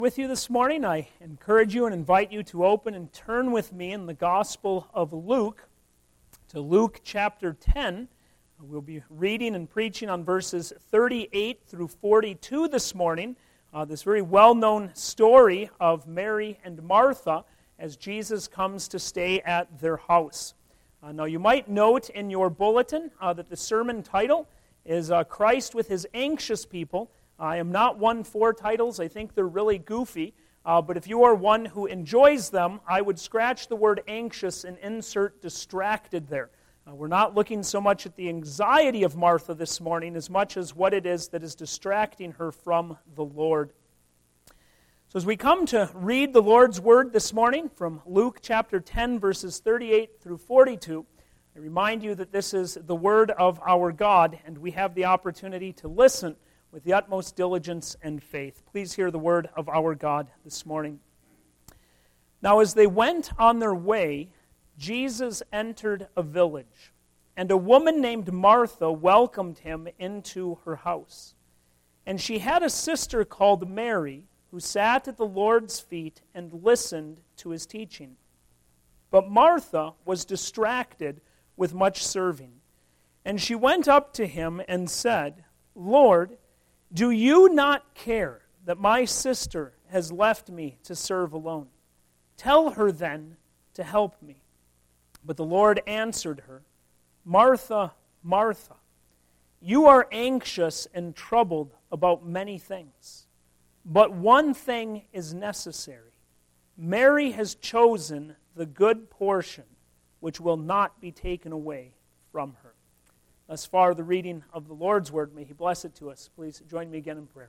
With you this morning, I encourage you and invite you to open and turn with me in the Gospel of Luke to Luke chapter 10. We'll be reading and preaching on verses 38 through 42 this morning, this very well-known story of Mary and Martha as Jesus comes to stay at their house. Now you might note in your bulletin that the sermon title is Christ with His Anxious People. I am not one for titles. I think they're really goofy. But if you are one who enjoys them, I would scratch the word anxious and insert distracted there. We're not looking so much at the anxiety of Martha this morning as much as what it is that is distracting her from the Lord. So as we come to read the Lord's Word this morning from Luke chapter 10, verses 38 through 42, I remind you that this is the Word of our God, and we have the opportunity to listen with the utmost diligence and faith. Please hear the word of our God this morning. Now as they went on their way, Jesus entered a village, and a woman named Martha welcomed him into her house. And she had a sister called Mary, who sat at the Lord's feet and listened to his teaching. But Martha was distracted with much serving. And she went up to him and said, "Lord, do you not care that my sister has left me to serve alone? Tell her then to help me." But the Lord answered her, "Martha, Martha, you are anxious and troubled about many things, but one thing is necessary. Mary has chosen the good portion, which will not be taken away from her." Thus far, the reading of the Lord's Word. May He bless it to us. Please join me again in prayer.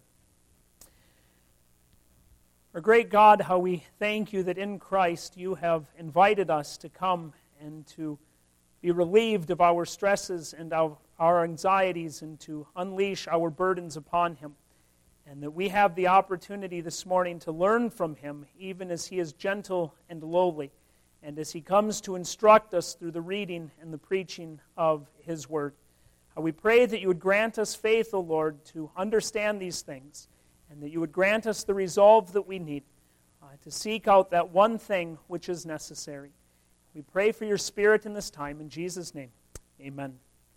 Our great God, how we thank you that in Christ you have invited us to come and to be relieved of our stresses and our anxieties and to unleash our burdens upon Him. And that we have the opportunity this morning to learn from Him, even as He is gentle and lowly, and as He comes to instruct us through the reading and the preaching of His Word. We pray that you would grant us faith, O Lord, to understand these things, and that you would grant us the resolve that we need to seek out that one thing which is necessary. We pray for your Spirit in this time. In Jesus' name, amen.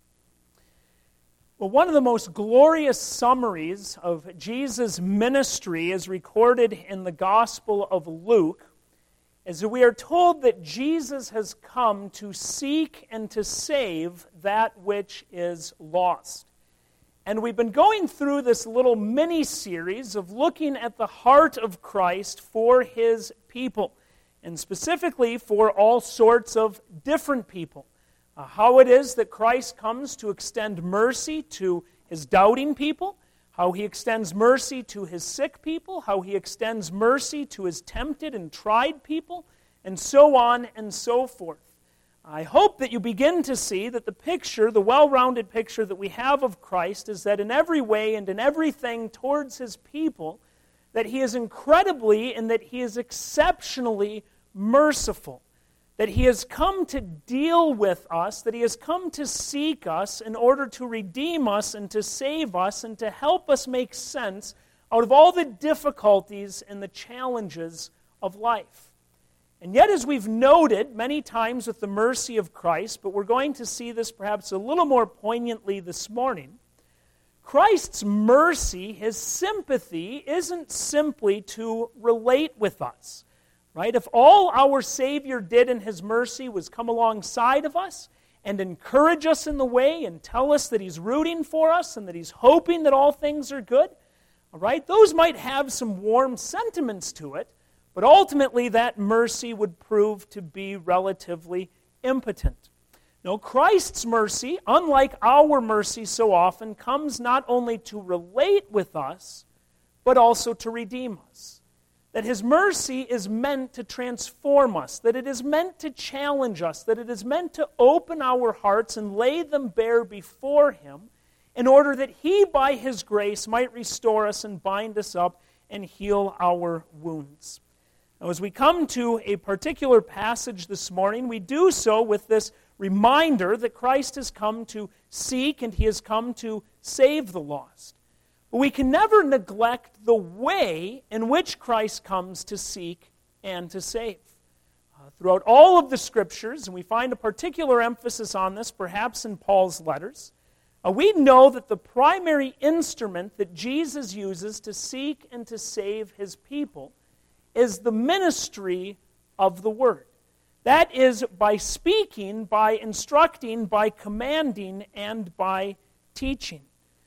Well, one of the most glorious summaries of Jesus' ministry is recorded in the Gospel of Luke, as we are told that Jesus has come to seek and to save that which is lost. And we've been going through this little mini-series of looking at the heart of Christ for His people, and specifically for all sorts of different people. How it is that Christ comes to extend mercy to His doubting people, how He extends mercy to His sick people, how He extends mercy to His tempted and tried people, and so on and so forth. I hope that you begin to see that the picture, the well-rounded picture that we have of Christ, is that in every way and in everything towards His people, that He is incredibly and that He is exceptionally merciful. That He has come to deal with us, that He has come to seek us in order to redeem us and to save us and to help us make sense out of all the difficulties and the challenges of life. And yet, as we've noted many times with the mercy of Christ, but we're going to see this perhaps a little more poignantly this morning, Christ's mercy, His sympathy, isn't simply to relate with us. Right? If all our Savior did in His mercy was come alongside of us and encourage us in the way and tell us that He's rooting for us and that He's hoping that all things are good, all right, those might have some warm sentiments to it, but ultimately that mercy would prove to be relatively impotent. No, Christ's mercy, unlike our mercy so often, comes not only to relate with us, but also to redeem us. That His mercy is meant to transform us, that it is meant to challenge us, that it is meant to open our hearts and lay them bare before Him in order that He, by His grace, might restore us and bind us up and heal our wounds. Now, as we come to a particular passage this morning, we do so with this reminder that Christ has come to seek and He has come to save the lost. But we can never neglect the way in which Christ comes to seek and to save. Throughout all of the Scriptures, and we find a particular emphasis on this perhaps in Paul's letters, we know that the primary instrument that Jesus uses to seek and to save his people is the ministry of the Word. That is by speaking, by instructing, by commanding, and by teaching.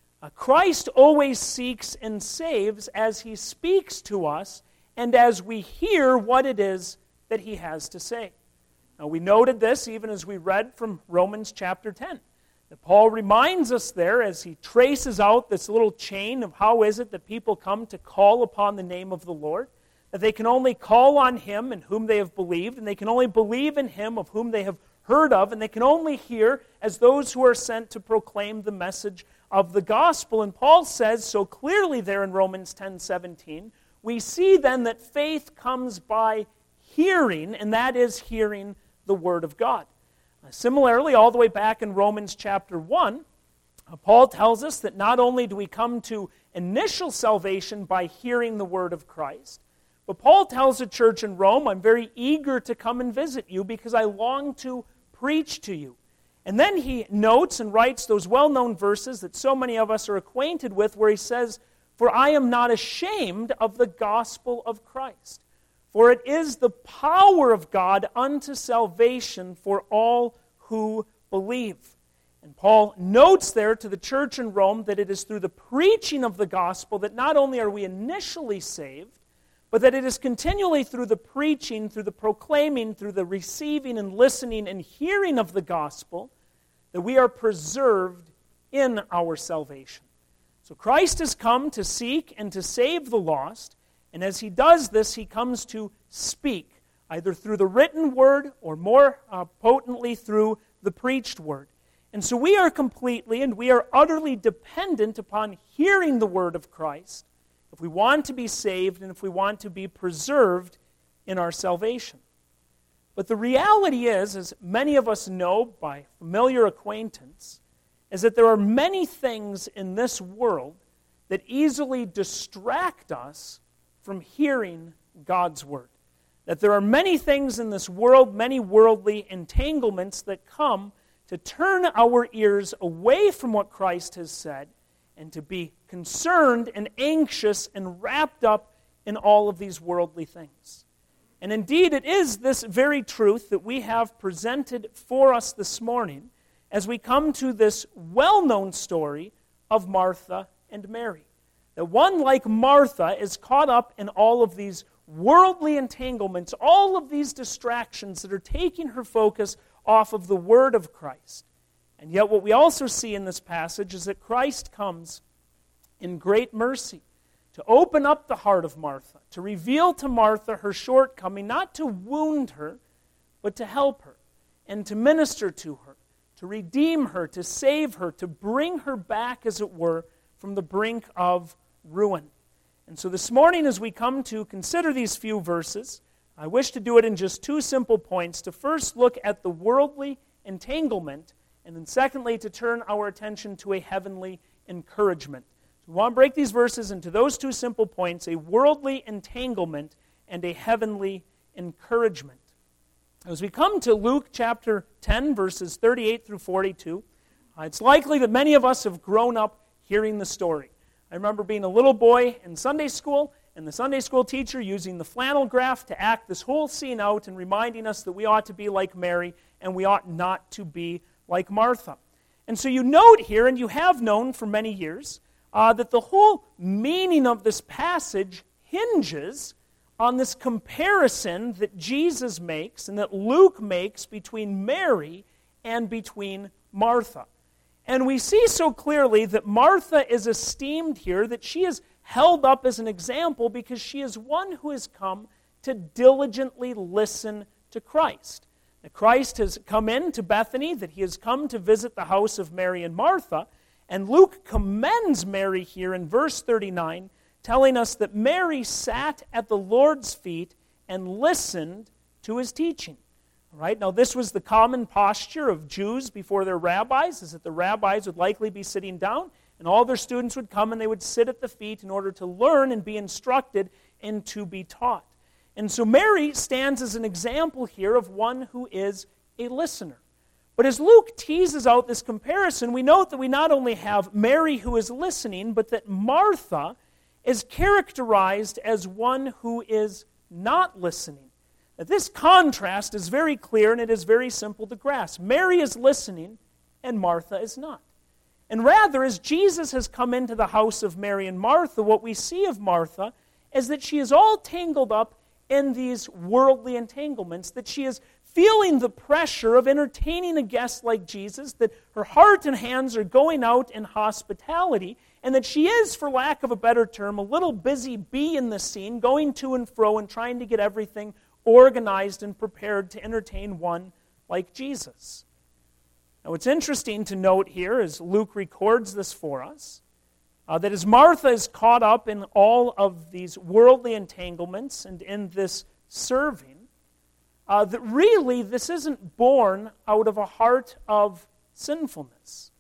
Christ always seeks and saves as he speaks to us and as we hear what it is that he has to say. Now, we noted this even as we read from Romans chapter 10. That Paul reminds us there as he traces out this little chain of how is it that people come to call upon the name of the Lord, that they can only call on him in whom they have believed, and they can only believe in him of whom they have heard of, and they can only hear as those who are sent to proclaim the message of the gospel. And Paul says so clearly there in Romans 10:17, we see then that faith comes by hearing, and that is hearing the Word of God. Similarly, all the way back in Romans chapter 1, Paul tells us that not only do we come to initial salvation by hearing the Word of Christ, but Paul tells the church in Rome, I'm very eager to come and visit you because I long to preach to you. And then he notes and writes those well-known verses that so many of us are acquainted with where he says, for I am not ashamed of the gospel of Christ. For it is the power of God unto salvation for all who believe. And Paul notes there to the church in Rome that it is through the preaching of the gospel that not only are we initially saved, but that it is continually through the preaching, through the proclaiming, through the receiving and listening and hearing of the gospel that we are preserved in our salvation. So Christ has come to seek and to save the lost. And as he does this, he comes to speak, either through the written word or more potently through the preached word. And so we are completely and we are utterly dependent upon hearing the word of Christ if we want to be saved and if we want to be preserved in our salvation. But the reality is, as many of us know by familiar acquaintance, is that there are many things in this world that easily distract us from hearing God's Word. That there are many things in this world, many worldly entanglements that come to turn our ears away from what Christ has said and to be concerned and anxious and wrapped up in all of these worldly things. And indeed, it is this very truth that we have presented for us this morning as we come to this well-known story of Martha and Mary. That one like Martha is caught up in all of these worldly entanglements, all of these distractions that are taking her focus off of the Word of Christ. And yet what we also see in this passage is that Christ comes in great mercy to open up the heart of Martha, to reveal to Martha her shortcoming, not to wound her, but to help her and to minister to her, to redeem her, to save her, to bring her back, as it were, from the brink of ruin. And so this morning, as we come to consider these few verses, I wish to do it in just two simple points. To first look at the worldly entanglement, and then secondly, to turn our attention to a heavenly encouragement. So we want to break these verses into those two simple points, a worldly entanglement and a heavenly encouragement. As we come to Luke chapter 10, verses 38 through 42, it's likely that many of us have grown up hearing the story. I remember being a little boy in Sunday school, and the Sunday school teacher using the flannel graph to act this whole scene out and reminding us that we ought to be like Mary and we ought not to be like Martha. And so you note here, and you have known for many years, that the whole meaning of this passage hinges on this comparison that Jesus makes and that Luke makes between Mary and between Martha. And we see so clearly that Martha is esteemed here, that she is held up as an example because she is one who has come to diligently listen to Christ. That Christ has come into Bethany, that he has come to visit the house of Mary and Martha, and Luke commends Mary here in verse 39, telling us that Mary sat at the Lord's feet and listened to his teaching. All right, now this was the common posture of Jews before their rabbis, is that the rabbis would likely be sitting down, And all their students would come and they would sit at the feet in order to learn and be instructed and to be taught. And so Mary stands as an example here of one who is a listener. But as Luke teases out this comparison, we note that we not only have Mary who is listening, but that Martha is characterized as one who is not listening. Now, this contrast is very clear and it is very simple to grasp. Mary is listening and Martha is not. And rather, as Jesus has come into the house of Mary and Martha, what we see of Martha is that she is all tangled up in these worldly entanglements, that she is feeling the pressure of entertaining a guest like Jesus, that her heart and hands are going out in hospitality, and that she is, for lack of a better term, a little busy bee in the scene, going to and fro and trying to get everything organized and prepared to entertain one like Jesus. Now, what's interesting to note here, as Luke records this for us, that as Martha is caught up in all of these worldly entanglements and in this serving, that really this isn't born out of a heart of sinfulness.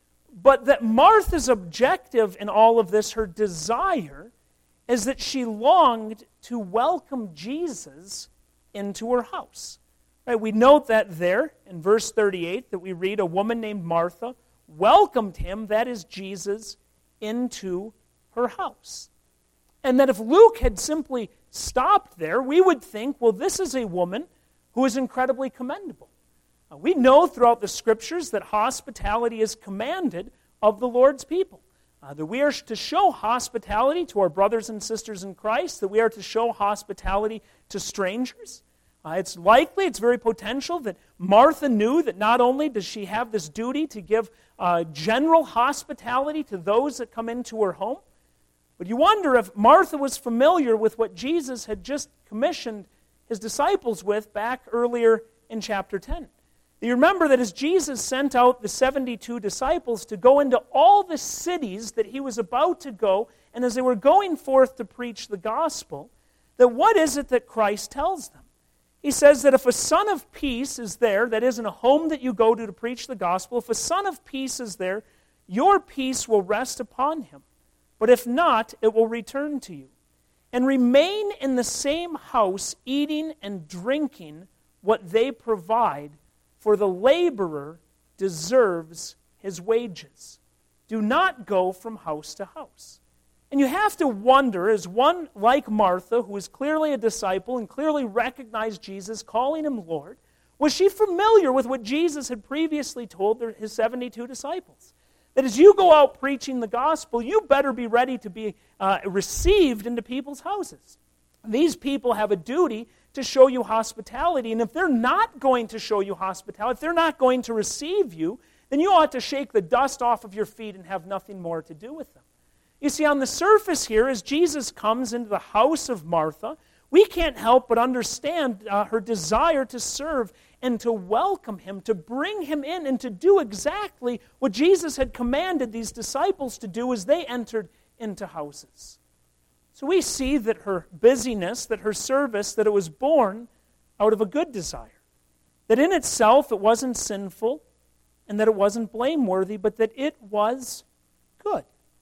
But that Martha's objective in all of this, her desire, is that she longed to welcome Jesus into her house. Right, we note that there in verse 38 that we read, a woman named Martha welcomed him, that is Jesus, into her house. And that if Luke had simply stopped there, we would think, well, this is a woman who is incredibly commendable. We know throughout the Scriptures that hospitality is commanded of the Lord's people. That we are to show hospitality to our brothers and sisters in Christ, that we are to show hospitality to strangers. It's likely, it's very potential that Martha knew that not only does she have this duty to give general hospitality to those that come into her home, but you wonder if Martha was familiar with what Jesus had just commissioned his disciples with back earlier in chapter 10. You remember that as Jesus sent out the 72 disciples to go into all the cities that he was about to go, and as they were going forth to preach the gospel, that what is it that Christ tells them? He says that if a son of peace is there, that is in a home that you go to preach the gospel, if a son of peace is there, your peace will rest upon him. But if not, it will return to you. And remain in the same house, eating and drinking what they provide, for the laborer deserves his wages. Do not go from house to house. And you have to wonder, as one like Martha, who was clearly a disciple and clearly recognized Jesus, calling him Lord, was she familiar with what Jesus had previously told his 72 disciples? That as you go out preaching the gospel, you better be ready to be received into people's houses. These people have a duty to show you hospitality, and if they're not going to show you hospitality, if they're not going to receive you, then you ought to shake the dust off of your feet and have nothing more to do with them. You see, on the surface here, as Jesus comes into the house of Martha, we can't help but understand her desire to serve and to welcome him, to bring him in and to do exactly what Jesus had commanded these disciples to do as they entered into houses. So we see that her busyness, that her service, that it was born out of a good desire. That in itself it wasn't sinful and that it wasn't blameworthy, but that it was good.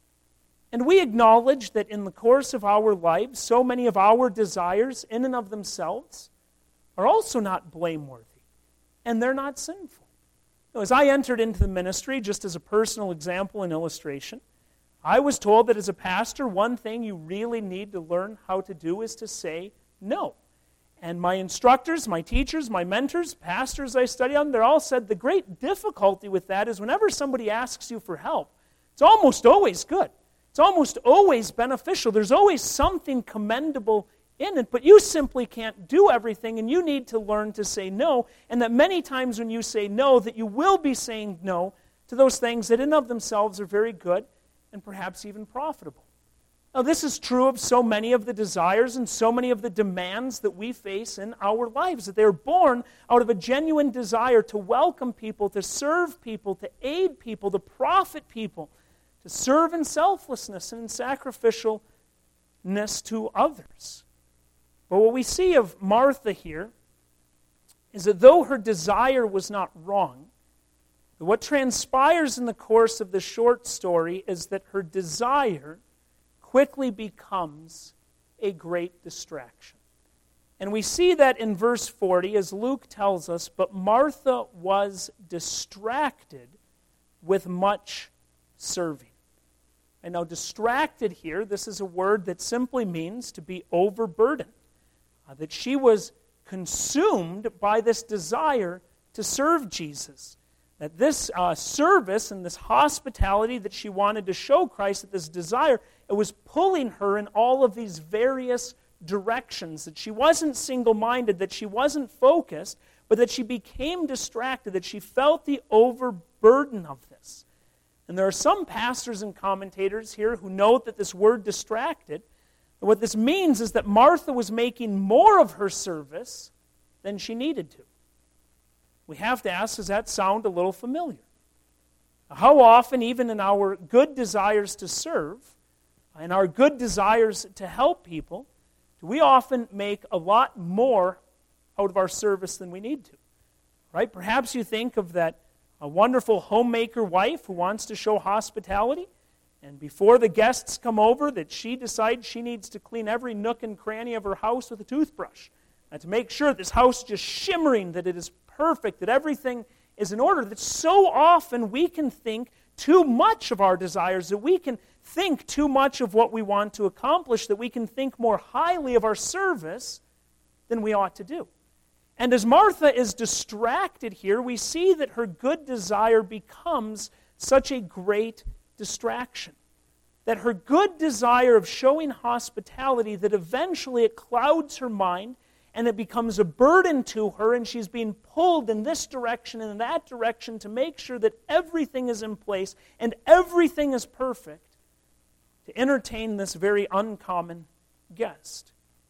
And we acknowledge that in the course of our lives, so many of our desires in and of themselves are also not blameworthy, and they're not sinful. Now, as I entered into the ministry, just as a personal example and illustration, I was told that as a pastor, one thing you really need to learn how to do is to say no. And my instructors, my teachers, my mentors, pastors I study on, they all said the great difficulty with that is whenever somebody asks you for help, it's almost always good. It's almost always beneficial. There's always something commendable in it, but you simply can't do everything, and you need to learn to say no, and that many times when you say no, that you will be saying no to those things that in and of themselves are very good and perhaps even profitable. Now, this is true of so many of the desires and so many of the demands that we face in our lives, that they're born out of a genuine desire to welcome people, to serve people, to aid people, to profit people, to serve in selflessness and in sacrificialness to others. But what we see of Martha here is that though her desire was not wrong, What transpires in the course of the short story is that her desire quickly becomes a great distraction. And we see that in verse 40 as Luke tells us, "But Martha was distracted with much serving." And now distracted here, this is a word that simply means to be overburdened. That she was consumed by this desire to serve Jesus. That this service and this hospitality that she wanted to show Christ, that this desire, it was pulling her in all of these various directions. That she wasn't single-minded, that she wasn't focused, but that she became distracted, that she felt the overburden of this. And there are some pastors and commentators here who note that this word distracted, what this means is that Martha was making more of her service than she needed to. We have to ask, does that sound a little familiar? How often, even in our good desires to serve, and our good desires to help people, do we often make a lot more out of our service than we need to? Right? Perhaps you think of that a wonderful homemaker wife who wants to show hospitality, and before the guests come over, that she decides she needs to clean every nook and cranny of her house with a toothbrush, and to make sure this house is just shimmering, that it is perfect, that everything is in order. That so often we can think too much of our desires, that we can think too much of what we want to accomplish, that we can think more highly of our service than we ought to do. And as Martha is distracted here, we see that her good desire becomes such a great distraction. That her good desire of showing hospitality, that eventually it clouds her mind and it becomes a burden to her, and she's being pulled in this direction and in that direction to make sure that everything is in place and everything is perfect to entertain this very uncommon guest.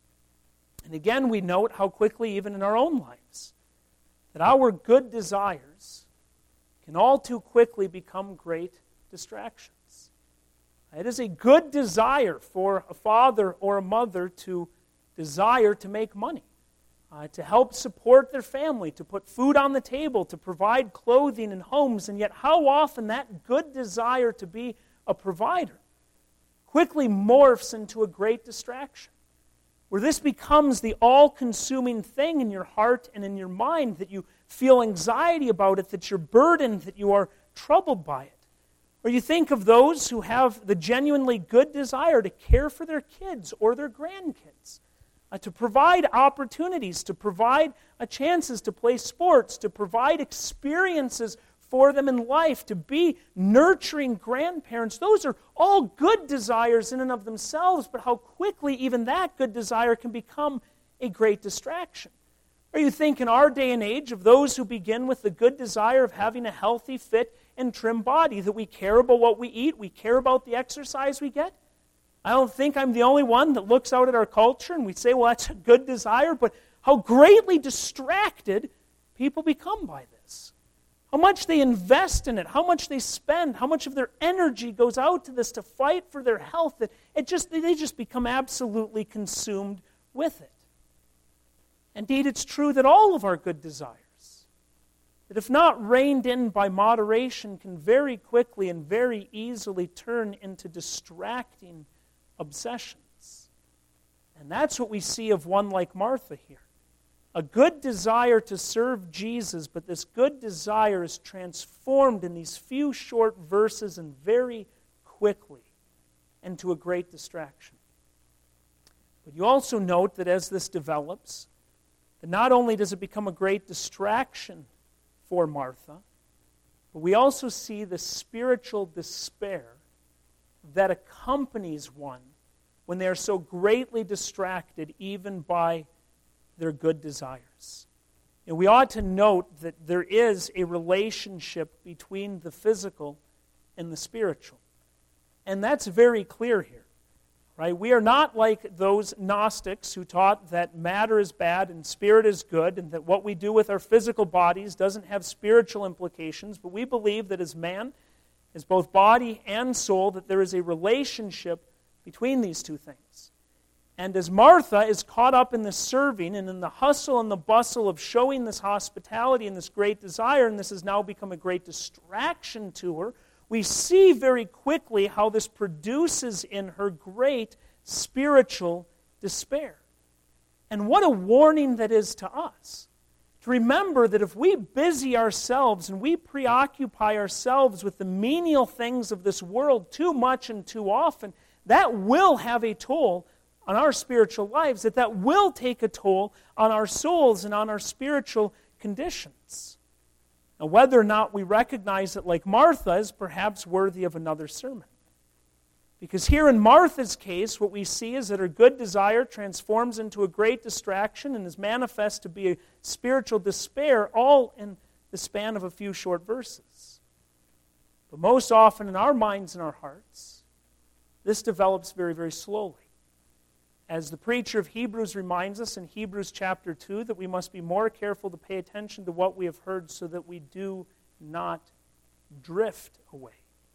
And again, we note how quickly, even in our own lives, that our good desires can all too quickly become great distractions. It is a good desire for a father or a mother to desire to make money, to help support their family, to put food on the table, to provide clothing and homes, and yet how often that good desire to be a provider quickly morphs into a great distraction, where this becomes the all-consuming thing in your heart and in your mind, that you feel anxiety about it, that you're burdened, that you are troubled by it. Or you think of those who have the genuinely good desire to care for their kids or their grandkids, to provide opportunities, to provide chances to play sports, to provide experiences for them in life, to be nurturing grandparents. Those are all good desires in and of themselves, but how quickly even that good desire can become a great distraction. Or you think in our day and age of those who begin with the good desire of having a healthy, fit, and trim body, that we care about what we eat, we care about the exercise we get. I don't think I'm the only one that looks out at our culture and we say, well, that's a good desire, but how greatly distracted people become by this. How much they invest in it, how much they spend, how much of their energy goes out to this to fight for their health, that they just become absolutely consumed with it. Indeed, it's true that all of our good desires, that if not reined in by moderation, can very quickly and very easily turn into distracting obsessions. And that's what we see of one like Martha here. A good desire to serve Jesus, but this good desire is transformed in these few short verses and very quickly into a great distraction. But you also note that as this develops, that not only does it become a great distraction for Martha, but we also see the spiritual despair that accompanies one when they are so greatly distracted even by their good desires. And we ought to note that there is a relationship between the physical and the spiritual. And that's very clear here. Right? We are not like those Gnostics who taught that matter is bad and spirit is good, and that what we do with our physical bodies doesn't have spiritual implications, but we believe that as man, as both body and soul, that there is a relationship between these two things. And as Martha is caught up in the serving and in the hustle and the bustle of showing this hospitality and this great desire, and this has now become a great distraction to her, we see very quickly how this produces in her great spiritual despair. And what a warning that is to us. To remember that if we busy ourselves and we preoccupy ourselves with the menial things of this world too much and too often, that will have a toll on our spiritual lives, that will take a toll on our souls and on our spiritual conditions. Now, whether or not we recognize it like Martha is perhaps worthy of another sermon. Because here in Martha's case, what we see is that her good desire transforms into a great distraction and is manifest to be a spiritual despair, all in the span of a few short verses. But most often in our minds and our hearts, this develops very, very slowly. As the preacher of Hebrews reminds us in Hebrews chapter 2, that we must be more careful to pay attention to what we have heard so that we do not drift away.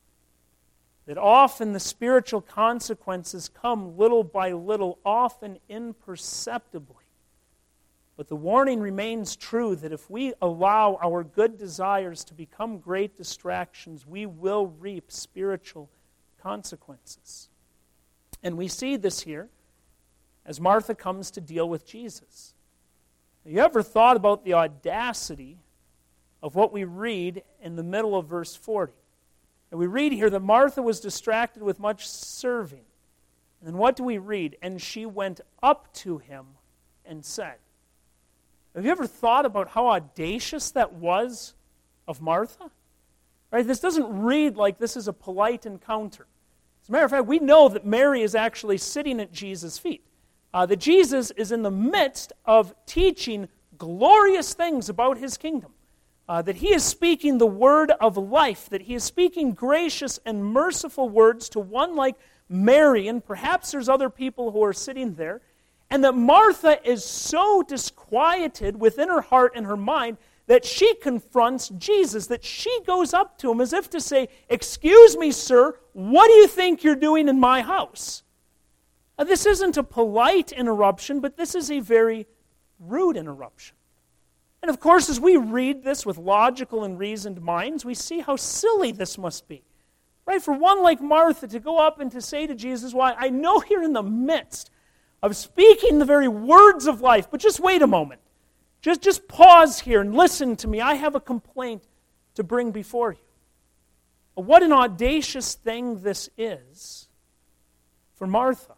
That often the spiritual consequences come little by little, often imperceptibly. But the warning remains true that if we allow our good desires to become great distractions, we will reap spiritual consequences. And we see this here as Martha comes to deal with Jesus. Have you ever thought about the audacity of what we read in the middle of verse 40? And we read here that Martha was distracted with much serving. And then what do we read? And she went up to him and said. Have you ever thought about how audacious that was of Martha? Right? This doesn't read like this is a polite encounter. As a matter of fact, we know that Mary is actually sitting at Jesus' feet. That Jesus is in the midst of teaching glorious things about his kingdom. That he is speaking the word of life, that he is speaking gracious and merciful words to one like Mary, and perhaps there's other people who are sitting there, and that Martha is so disquieted within her heart and her mind that she confronts Jesus, that she goes up to him as if to say, "Excuse me, sir, what do you think you're doing in my house?" This isn't a polite interruption, but this is a very rude interruption. And of course, as we read this with logical and reasoned minds, we see how silly this must be. Right? For one like Martha to go up and to say to Jesus, "Why, I know you're in the midst of speaking the very words of life, but just wait a moment. Just pause here and listen to me. I have a complaint to bring before you." What an audacious thing this is for Martha.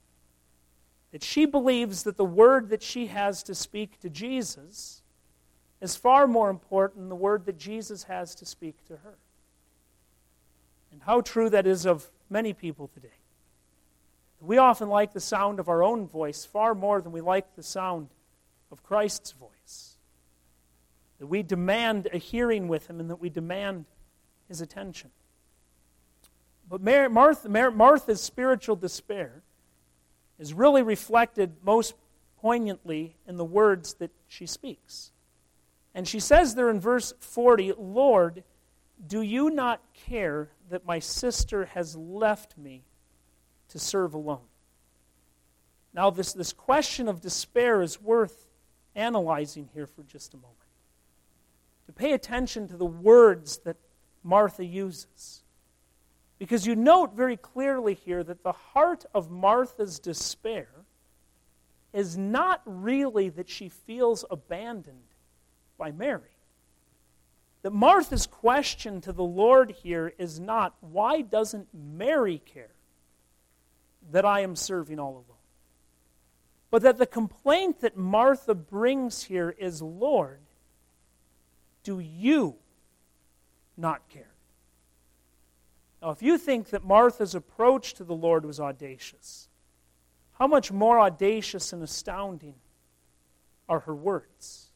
That she believes that the word that she has to speak to Jesus is far more important than the word that Jesus has to speak to her. And how true that is of many people today. We often like the sound of our own voice far more than we like the sound of Christ's voice. That we demand a hearing with him and that we demand his attention. But Martha's spiritual despair is really reflected most poignantly in the words that she speaks. And she says there in verse 40, "Lord, do you not care that my sister has left me to serve alone?" Now this question of despair is worth analyzing here for just a moment. To pay attention to the words that Martha uses. Because you note very clearly here that the heart of Martha's despair is not really that she feels abandoned by Mary. That Martha's question to the Lord here is not, "Why doesn't Mary care that I am serving all alone?" But that the complaint that Martha brings here is, "Lord, do you not care?" Now, if you think that Martha's approach to the Lord was audacious, how much more audacious and astounding are her words?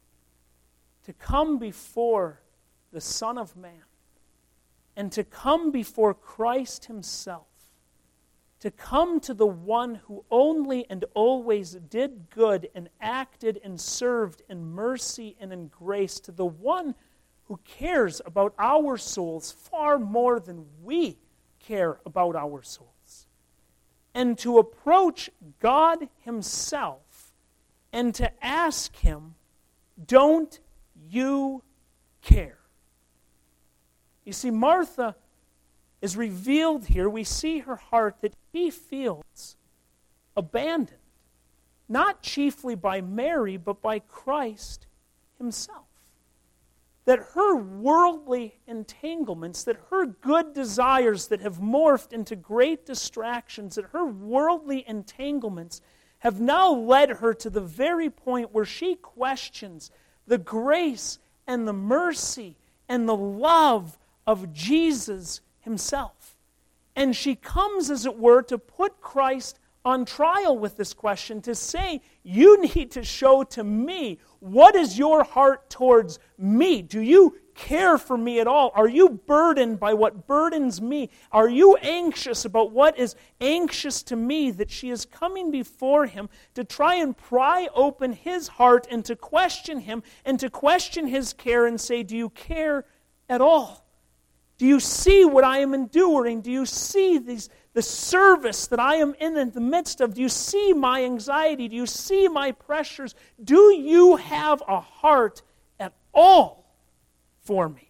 To come before the Son of Man, and to come before Christ himself, to come to the one who only and always did good and acted and served in mercy and in grace, to the one who cares about our souls far more than we care about our souls. and to approach God Himself and to ask Him, don't you care? You see, Martha is revealed here. We see her heart that she feels abandoned, not chiefly by Mary, but by Christ Himself. That her worldly entanglements, that her good desires that have morphed into great distractions, that her worldly entanglements have now led her to the very point where she questions the grace and the mercy and the love of Jesus Himself. And she comes, as it were, to put Christ on trial with this question, to say, you need to show to me, what is your heart towards me? Do you care for me at all? Are you burdened by what burdens me? Are you anxious about what is anxious to me? That she is coming before Him to try and pry open His heart and to question Him and to question His care and say, do you care at all? Do you see what I am enduring? Do you see the service that I am in the midst of? Do you see my anxiety? Do you see my pressures? Do you have a heart at all for me?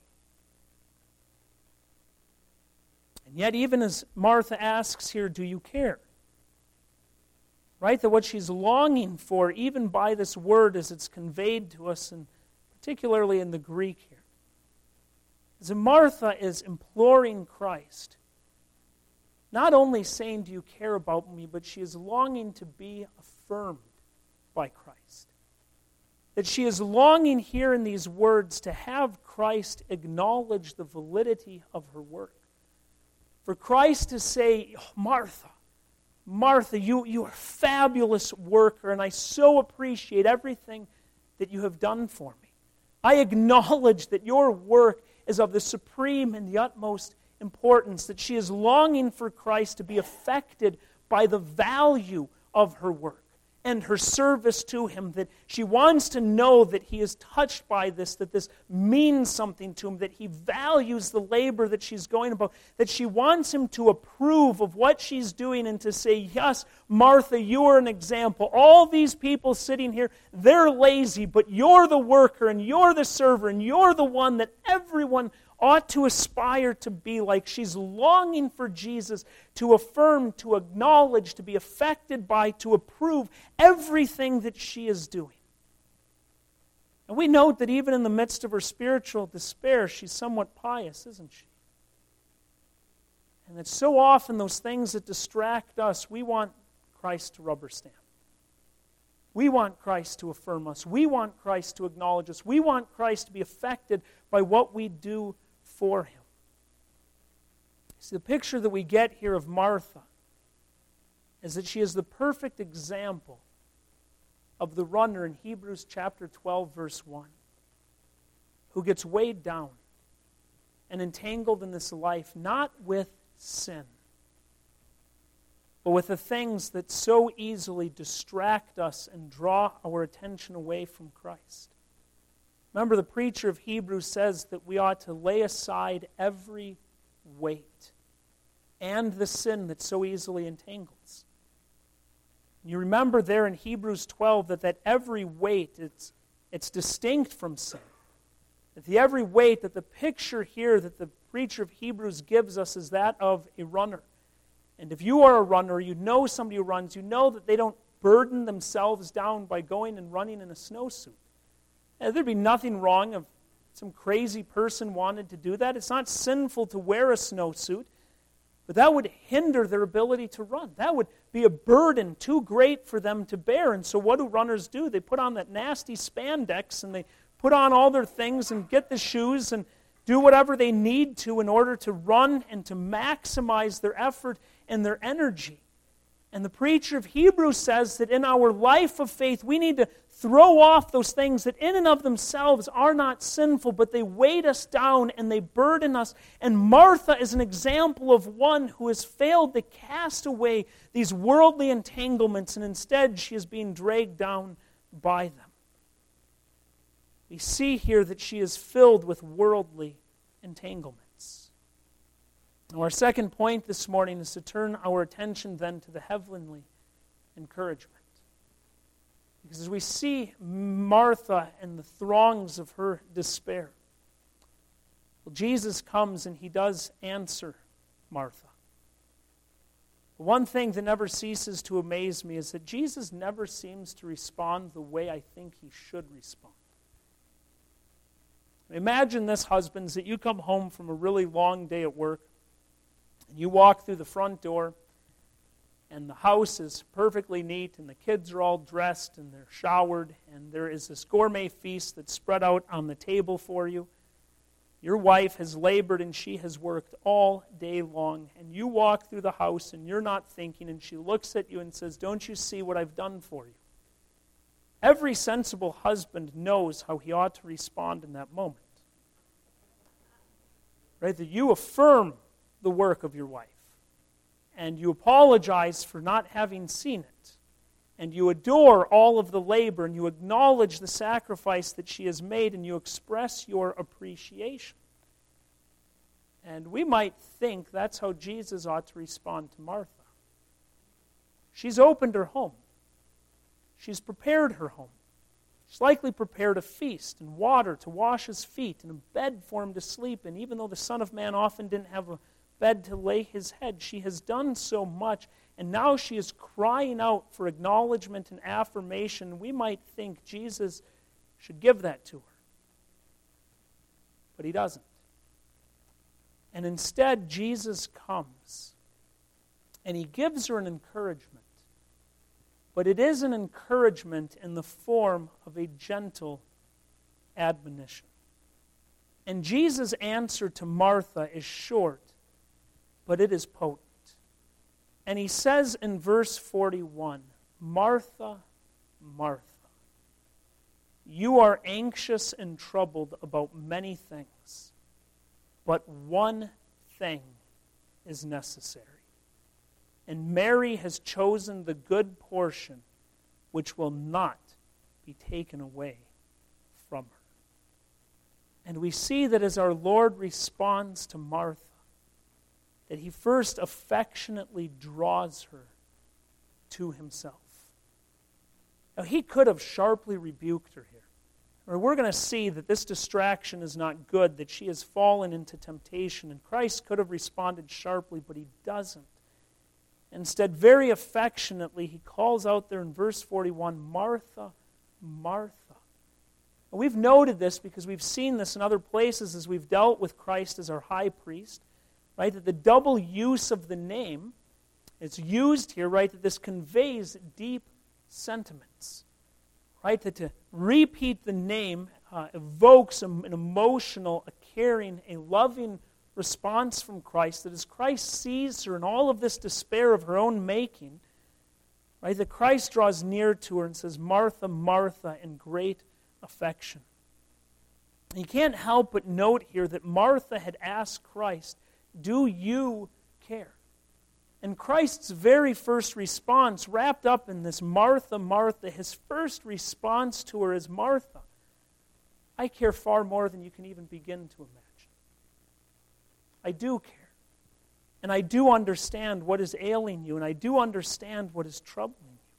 And yet, even as Martha asks here, do you care? Right? That what she's longing for, even by this word as it's conveyed to us, and particularly in the Greek here, is that Martha is imploring Christ, not only saying, do you care about me, but she is longing to be affirmed by Christ. That she is longing here in these words to have Christ acknowledge the validity of her work. For Christ to say, oh, Martha, Martha, you are a fabulous worker, and I so appreciate everything that you have done for me. I acknowledge that your work is of the supreme and the utmost importance, that she is longing for Christ to be affected by the value of her work and her service to Him, that she wants to know that He is touched by this, that this means something to Him, that He values the labor that she's going about, that she wants Him to approve of what she's doing and to say, yes, Martha, you are an example. All these people sitting here, they're lazy, but you're the worker and you're the server and you're the one that everyone ought to aspire to be like. She's longing for Jesus to affirm, to acknowledge, to be affected by, to approve everything that she is doing. And we note that even in the midst of her spiritual despair, she's somewhat pious, isn't she? And that so often those things that distract us, we want Christ to rubber stamp. We want Christ to affirm us. We want Christ to acknowledge us. We want Christ to be affected by what we do for Him. See, the picture that we get here of Martha is that she is the perfect example of the runner in Hebrews chapter 12, verse 1, who gets weighed down and entangled in this life, not with sin, but with the things that so easily distract us and draw our attention away from Christ. Remember, the preacher of Hebrews says that we ought to lay aside every weight and the sin that so easily entangles. You remember there in Hebrews 12 that every weight, it's distinct from sin. That the every weight, that the picture here that the preacher of Hebrews gives us is that of a runner. And if you are a runner, you know somebody who runs, you know that they don't burden themselves down by going and running in a snowsuit. There'd be nothing wrong if some crazy person wanted to do that. It's not sinful to wear a snowsuit, but that would hinder their ability to run. That would be a burden too great for them to bear. And so what do runners do? They put on that nasty spandex and they put on all their things and get the shoes and do whatever they need to in order to run and to maximize their effort and their energy. And the preacher of Hebrews says that in our life of faith, we need to throw off those things that in and of themselves are not sinful, but they weight us down and they burden us. And Martha is an example of one who has failed to cast away these worldly entanglements, and instead she is being dragged down by them. We see here that she is filled with worldly entanglements. Our second point this morning is to turn our attention then to the heavenly encouragement. Because as we see Martha and the throngs of her despair, well, Jesus comes and he does answer Martha. The one thing that never ceases to amaze me is that Jesus never seems to respond the way I think he should respond. Imagine this, husbands, that you come home from a really long day at work, and you walk through the front door, and the house is perfectly neat, and the kids are all dressed, and they're showered, and there is this gourmet feast that's spread out on the table for you. Your wife has labored, and she has worked all day long, and you walk through the house, and you're not thinking, and she looks at you and says, "Don't you see what I've done for you?" Every sensible husband knows how he ought to respond in that moment. Right? That you affirm the work of your wife, and you apologize for not having seen it, and you adore all of the labor, and you acknowledge the sacrifice that she has made, and you express your appreciation. And we might think that's how Jesus ought to respond to Martha. She's opened her home. She's prepared her home. She's likely prepared a feast and water to wash his feet and a bed for him to sleep in. Even though the Son of Man often didn't have a bed to lay his head, she has done so much, and now she is crying out for acknowledgement and affirmation. We might think Jesus should give that to her. But he doesn't. And instead, Jesus comes, and he gives her an encouragement. But it is an encouragement in the form of a gentle admonition. And Jesus' answer to Martha is short, but it is potent. And he says in verse 41, "Martha, Martha, you are anxious and troubled about many things, but one thing is necessary. And Mary has chosen the good portion, which will not be taken away from her." And we see that as our Lord responds to Martha, that he first affectionately draws her to himself. Now, he could have sharply rebuked her here. Or we're going to see that this distraction is not good, that she has fallen into temptation, and Christ could have responded sharply, but he doesn't. Instead, very affectionately, he calls out there in verse 41, "Martha, Martha." And we've noted this because we've seen this in other places as we've dealt with Christ as our high priest, right? That the double use of the name is used here, right? That this conveys deep sentiments, right? That to repeat the name evokes an emotional, a caring, a loving response from Christ, that as Christ sees her in all of this despair of her own making, right, that Christ draws near to her and says, "Martha, Martha," in great affection. And you can't help but note here that Martha had asked Christ, "Do you care?" And Christ's very first response, wrapped up in this "Martha, Martha," his first response to her is, "Martha, I care far more than you can even begin to imagine. I do care. And I do understand what is ailing you, and I do understand what is troubling you."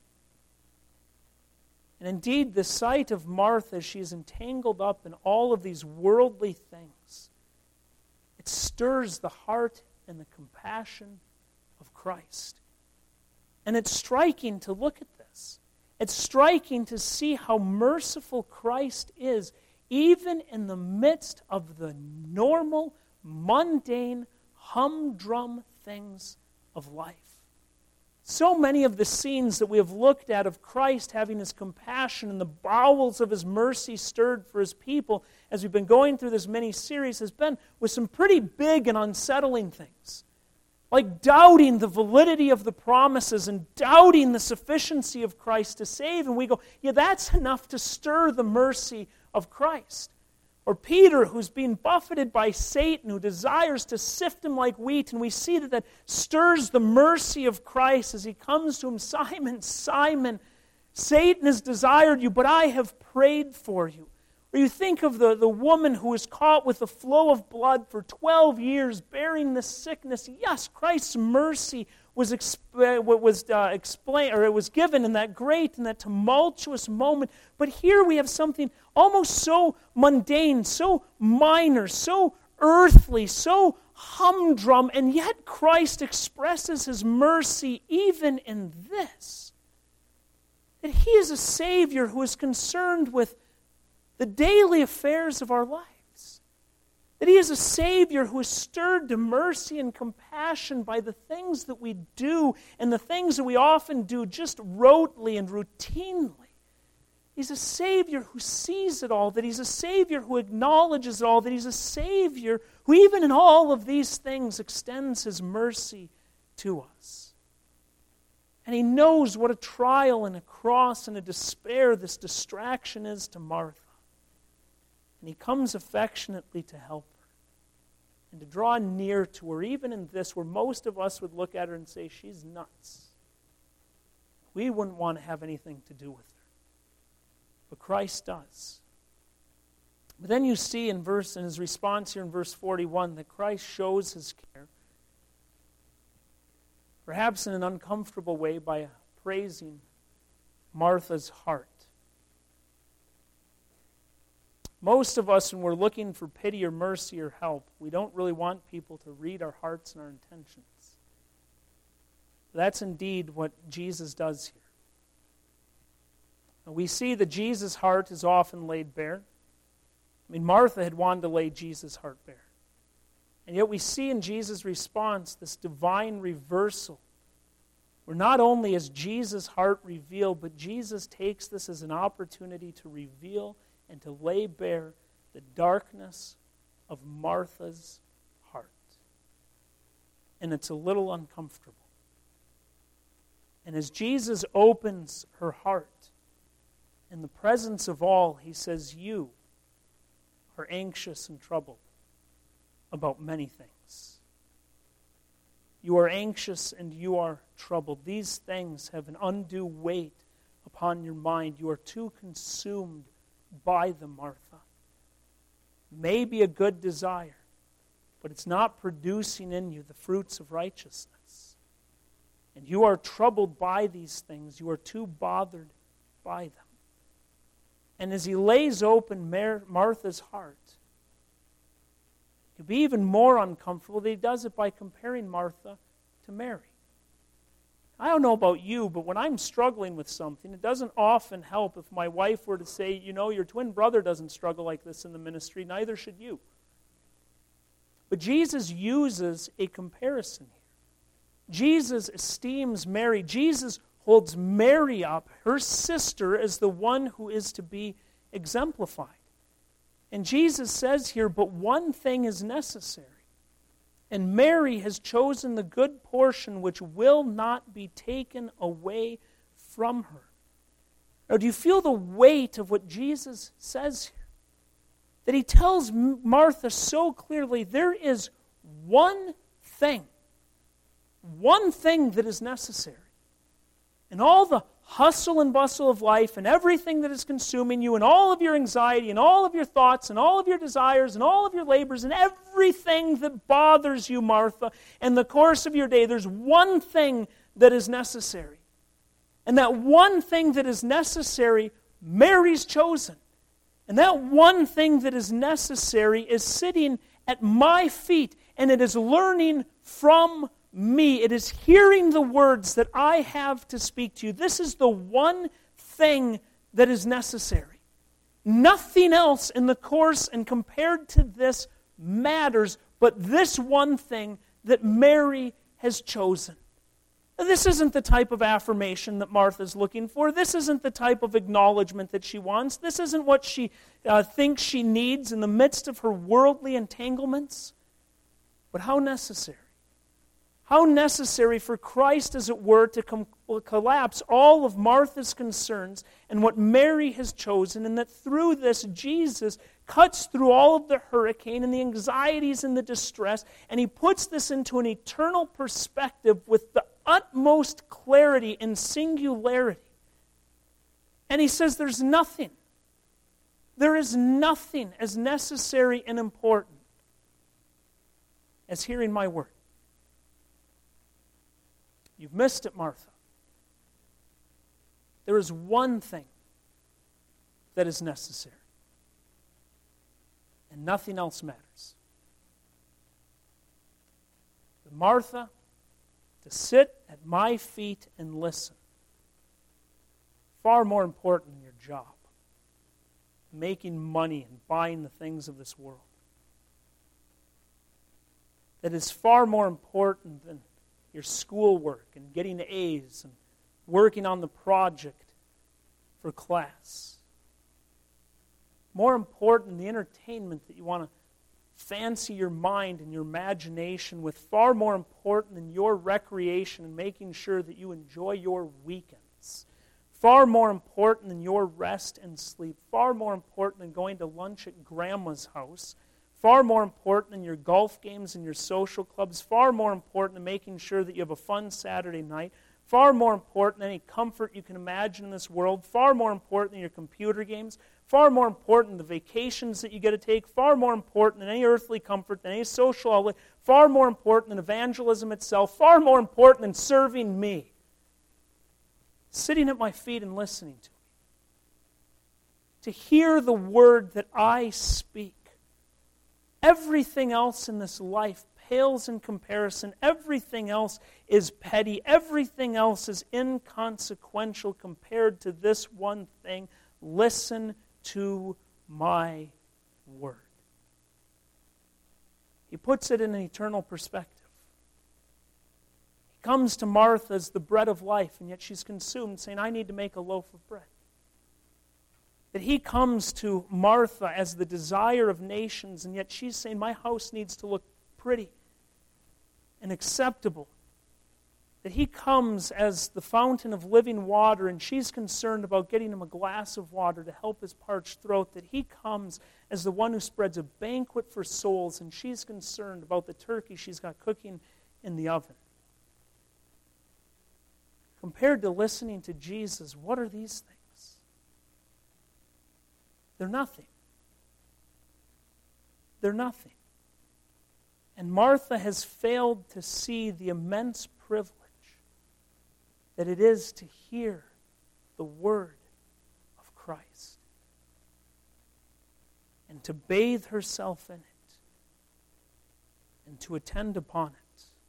And indeed, the sight of Martha as she is entangled up in all of these worldly things, it stirs the heart and the compassion of Christ. And it's striking to look at this. It's striking to see how merciful Christ is, even in the midst of the normal, mundane, humdrum things of life. So many of the scenes that we have looked at of Christ having his compassion and the bowels of his mercy stirred for his people as we've been going through this mini-series has been with some pretty big and unsettling things. Like doubting the validity of the promises and doubting the sufficiency of Christ to save. And we go, yeah, that's enough to stir the mercy of Christ. Or Peter, who's being buffeted by Satan, who desires to sift him like wheat. And we see that stirs the mercy of Christ as he comes to him. "Simon, Simon, Satan has desired you, but I have prayed for you." Or you think of the woman who was caught with a flow of blood for 12 years, bearing this sickness. Yes, Christ's mercy was explained, or it was given in that great and that tumultuous moment. But here we have something almost so mundane, so minor, so earthly, so humdrum, and yet Christ expresses his mercy even in this. That he is a Savior who is concerned with the daily affairs of our lives. That he is a Savior who is stirred to mercy and compassion by the things that we do and the things that we often do just rotely and routinely. He's a Savior who sees it all, that he's a Savior who acknowledges it all, that he's a Savior who even in all of these things extends his mercy to us. And he knows what a trial and a cross and a despair this distraction is to Martha. And he comes affectionately to help her and to draw near to her, even in this, where most of us would look at her and say, she's nuts. We wouldn't want to have anything to do with her. But Christ does. But then you see in his response here in verse 41 that Christ shows his care, perhaps in an uncomfortable way, by praising Martha's heart. Most of us, when we're looking for pity or mercy or help, we don't really want people to read our hearts and our intentions. That's indeed what Jesus does here. We see that Jesus' heart is often laid bare. Martha had wanted to lay Jesus' heart bare. And yet we see in Jesus' response this divine reversal, where not only is Jesus' heart revealed, but Jesus takes this as an opportunity to reveal and to lay bare the darkness of Martha's heart. And it's a little uncomfortable. And as Jesus opens her heart, in the presence of all, he says, you are anxious and troubled about many things. You are anxious and you are troubled. These things have an undue weight upon your mind. You are too consumed by them, Martha. May be a good desire, but it's not producing in you the fruits of righteousness. And you are troubled by these things. You are too bothered by them. And as he lays open Martha's heart, it could be even more uncomfortable that he does it by comparing Martha to Mary. I don't know about you, but when I'm struggling with something, it doesn't often help if my wife were to say, your twin brother doesn't struggle like this in the ministry, neither should you. But Jesus uses a comparison here. Jesus esteems Mary. Jesus holds Mary up, her sister, as the one who is to be exemplified. And Jesus says here, but one thing is necessary. And Mary has chosen the good portion which will not be taken away from her. Now, do you feel the weight of what Jesus says here? That he tells Martha so clearly, there is one thing that is necessary. And all the hustle and bustle of life and everything that is consuming you and all of your anxiety and all of your thoughts and all of your desires and all of your labors and everything that bothers you, Martha, in the course of your day, there's one thing that is necessary. And that one thing that is necessary, Mary's chosen. And that one thing that is necessary is sitting at my feet, and it is learning from me. It is hearing the words that I have to speak to you. This is the one thing that is necessary. Nothing else in the course and compared to this matters, but this one thing that Mary has chosen. This isn't the type of affirmation that Martha's looking for. This isn't the type of acknowledgement that she wants. This isn't what she thinks she needs in the midst of her worldly entanglements. But how necessary. How necessary for Christ, as it were, to collapse all of Martha's concerns and what Mary has chosen, and that through this Jesus cuts through all of the hurricane and the anxieties and the distress, and he puts this into an eternal perspective with the utmost clarity and singularity. And he says there's nothing There is nothing as necessary and important as hearing my word. You've missed it, Martha. There is one thing that is necessary, and nothing else matters. But Martha, to sit at my feet and listen, far more important than your job, making money and buying the things of this world. That is far more important than your schoolwork and getting A's and working on the project for class. More important, the entertainment that you want to fancy your mind and your imagination with, far more important than your recreation and making sure that you enjoy your weekends. Far more important than your rest and sleep. Far more important than going to lunch at grandma's house. Far more important than your golf games and your social clubs. Far more important than making sure that you have a fun Saturday night. Far more important than any comfort you can imagine in this world. Far more important than your computer games. Far more important than the vacations that you get to take. Far more important than any earthly comfort, than any social outlet. Far more important than evangelism itself. Far more important than serving me. Sitting at my feet and listening to me. To hear the word that I speak. Everything else in this life pales in comparison. Everything else is petty. Everything else is inconsequential compared to this one thing. Listen to my word. He puts it in an eternal perspective. He comes to Martha as the bread of life, and yet she's consumed, saying, I need to make a loaf of bread. That he comes to Martha as the desire of nations, and yet she's saying, my house needs to look pretty and acceptable. That he comes as the fountain of living water, and she's concerned about getting him a glass of water to help his parched throat. That he comes as the one who spreads a banquet for souls, and she's concerned about the turkey she's got cooking in the oven. Compared to listening to Jesus, what are these things? They're nothing. They're nothing. And Martha has failed to see the immense privilege that it is to hear the word of Christ and to bathe herself in it and to attend upon it.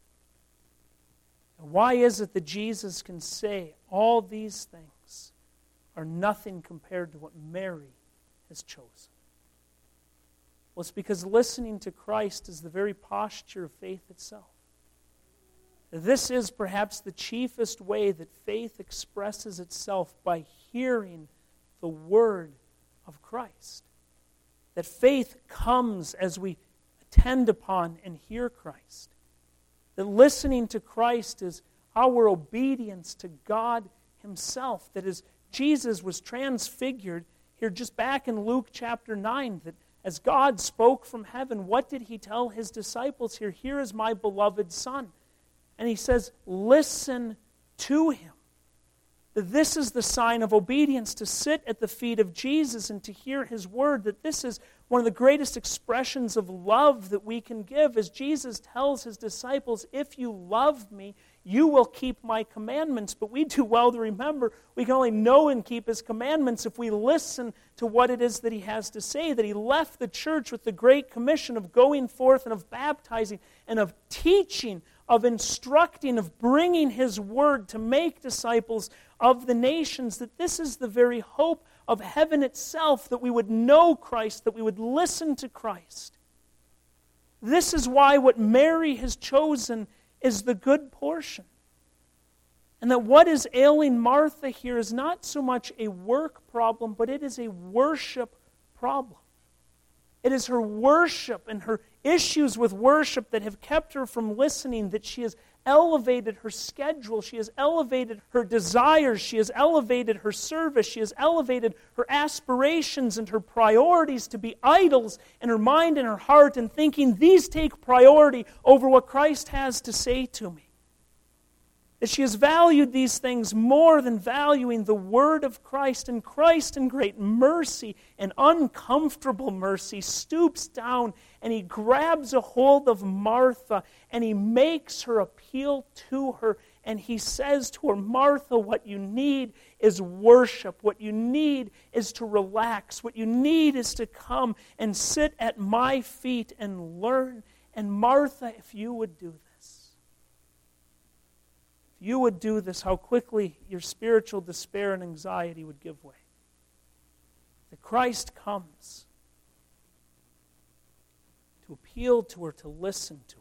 And why is it that Jesus can say all these things are nothing compared to what Mary has chosen? Well, it's because listening to Christ is the very posture of faith itself. This is perhaps the chiefest way that faith expresses itself, by hearing the word of Christ. That faith comes as we attend upon and hear Christ. That listening to Christ is our obedience to God himself. That as Jesus was transfigured here just back in Luke chapter 9, that as God spoke from heaven, what did he tell his disciples here? Here is my beloved Son. And he says, listen to him. This is the sign of obedience, to sit at the feet of Jesus and to hear his word. That this is one of the greatest expressions of love that we can give, as Jesus tells his disciples, if you love me, you will keep my commandments. But we do well to remember we can only know and keep his commandments if we listen to what it is that he has to say. That he left the church with the great commission of going forth and of baptizing and of teaching, of instructing, of bringing his word to make disciples of the nations. That this is the very hope of heaven itself, that we would know Christ, that we would listen to Christ. This is why what Mary has chosen is the good portion. And that what is ailing Martha here is not so much a work problem, but it is a worship problem. It is her worship and her issues with worship that have kept her from listening, that she has elevated her schedule, she has elevated her desires, she has elevated her service, she has elevated her aspirations and her priorities to be idols in her mind and her heart, and thinking these take priority over what Christ has to say to me. That she has valued these things more than valuing the word of Christ. And Christ, in great mercy and uncomfortable mercy, stoops down and he grabs a hold of Martha and he makes her appeal to her. And he says to her, Martha, what you need is worship. What you need is to relax. What you need is to come and sit at my feet and learn. And Martha, if you would do this, you would do this, how quickly your spiritual despair and anxiety would give way. That Christ comes to appeal to her, to listen to her.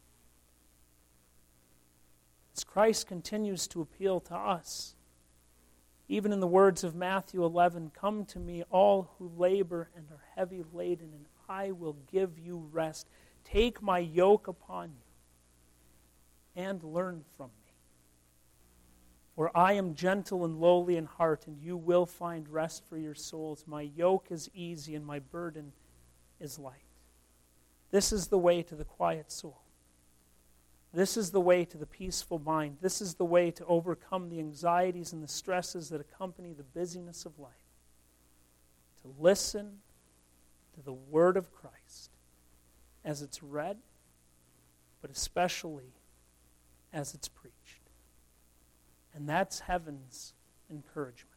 As Christ continues to appeal to us, even in the words of Matthew 11, come to me all who labor and are heavy laden, and I will give you rest. Take my yoke upon you and learn from me. For I am gentle and lowly in heart, and you will find rest for your souls. My yoke is easy and my burden is light. This is the way to the quiet soul. This is the way to the peaceful mind. This is the way to overcome the anxieties and the stresses that accompany the busyness of life. To listen to the word of Christ as it's read, but especially as it's preached. And that's heaven's encouragement.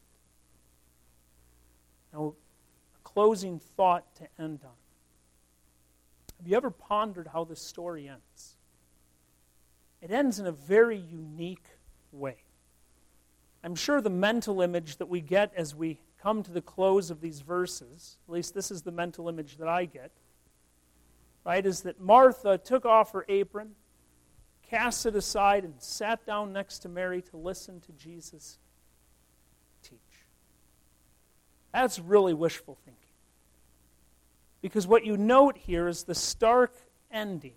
Now, a closing thought to end on. Have you ever pondered how this story ends? It ends in a very unique way. I'm sure the mental image that we get as we come to the close of these verses, at least this is the mental image that I get, right, is that Martha took off her apron, cast it aside, and sat down next to Mary to listen to Jesus teach. That's really wishful thinking. Because what you note here is the stark ending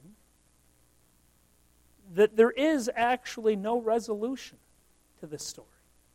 that there is actually no resolution to this story.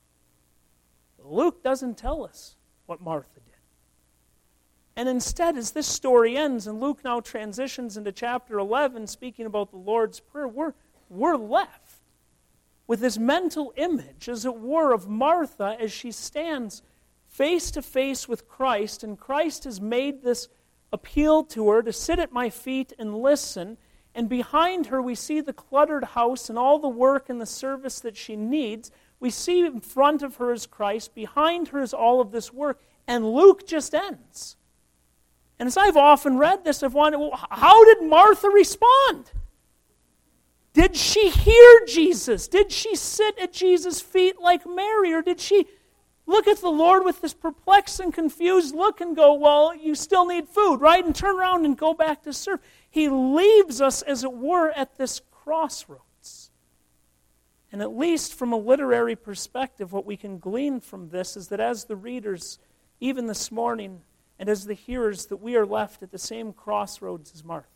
Luke doesn't tell us what Martha did. And instead, as this story ends, and Luke now transitions into chapter 11, speaking about the Lord's Prayer, we're left with this mental image, as it were, of Martha as she stands face to face with Christ, and Christ has made this appeal to her to sit at my feet and listen. And behind her, we see the cluttered house and all the work and the service that she needs. We see in front of her is Christ. Behind her is all of this work. And Luke just ends. And as I've often read this, I've wondered, well, how did Martha respond? Did she hear Jesus? Did she sit at Jesus' feet like Mary? Or did she look at the Lord with this perplexed and confused look and go, well, you still need food, right? And turn around and go back to serve. He leaves us, as it were, at this crossroads. And at least from a literary perspective, what we can glean from this is that as the readers, even this morning, and as the hearers, that we are left at the same crossroads as Martha.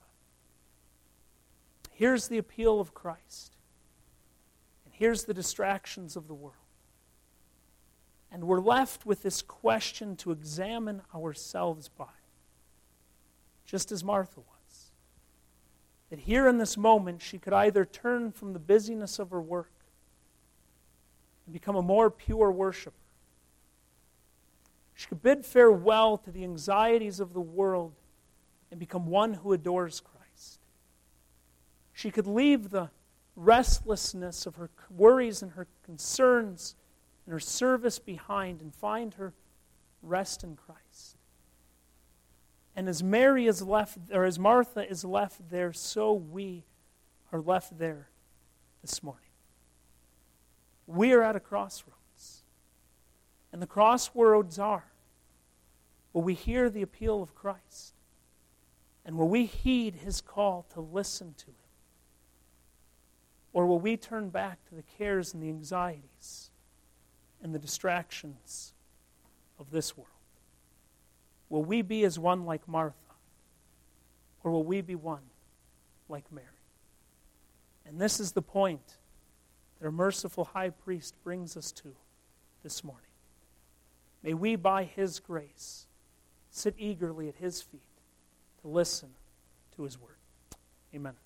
Here's the appeal of Christ. And here's the distractions of the world. And we're left with this question to examine ourselves by, just as Martha was. That here in this moment, she could either turn from the busyness of her work and become a more pure worshiper. She could bid farewell to the anxieties of the world and become one who adores Christ. She could leave the restlessness of her worries and her concerns and her service behind and find her rest in Christ. And as Mary is left, or as Martha is left there, so we are left there this morning. We are at a crossroads. And the crossroads are, will we hear the appeal of Christ? And will we heed His call to listen to Him? Or will we turn back to the cares and the anxieties and the distractions of this world? Will we be as one like Martha? Or will we be one like Mary? And this is the point that our merciful high priest brings us to this morning. May we, by His grace, sit eagerly at His feet to listen to His word. Amen.